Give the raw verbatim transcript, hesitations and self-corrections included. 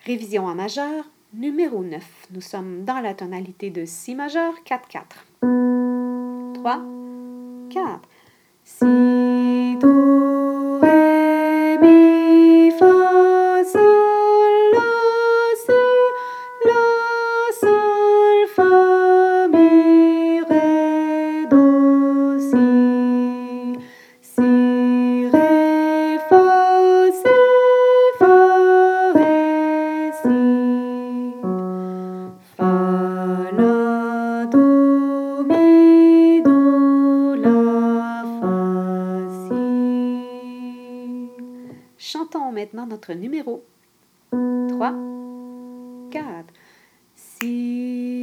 Révision en majeur, numéro neuf. Nous sommes dans la tonalité de Si majeur, quatre quatre. trois, quatre. Si, do, ré, mi, fa, sol, la, si, la, sol, fa, mi, ré, do, si. Si, ré, fa, si, fa, ré, si. Fa, la, do, mi, do, la, fa, si. Chantons maintenant notre numéro. trois, quatre. Si.